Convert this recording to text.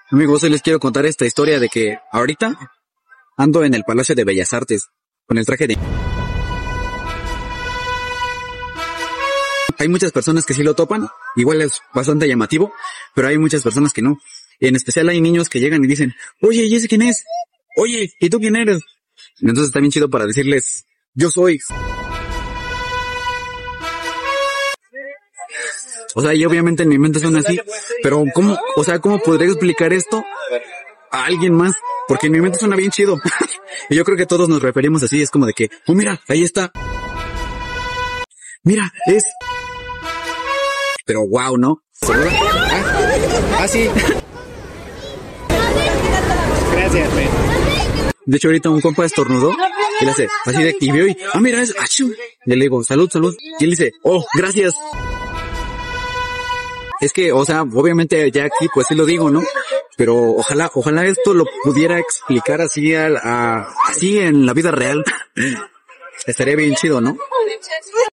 Amigos, hoy les quiero contar esta historia de que ahorita ando en el Palacio de Bellas Artes con el traje de... Hay muchas personas que sí lo topan, igual es bastante llamativo, pero hay muchas personas que no. Y en especial hay niños que llegan y dicen, oye, ¿y ese quién es? Oye, ¿y tú quién eres? Y entonces está bien chido para decirles, yo soy. O sea, y obviamente en mi mente suena así, pero ¿cómo podría explicar esto a alguien más? Porque en mi mente suena bien chido. Y yo creo que todos nos referimos así, es como de que, oh mira, ahí está. Mira, es... Pero wow, ¿no? Sí. Gracias, men. De hecho, ahorita un compa estornudó y le hace así de... Y veo y... mira, es... ¡Achú! Y le digo, salud, salud. Y él dice, oh, gracias. Es que, o sea, obviamente ya aquí pues sí lo digo, ¿no? Pero ojalá esto lo pudiera explicar así así en la vida real. Estaría bien chido, ¿no?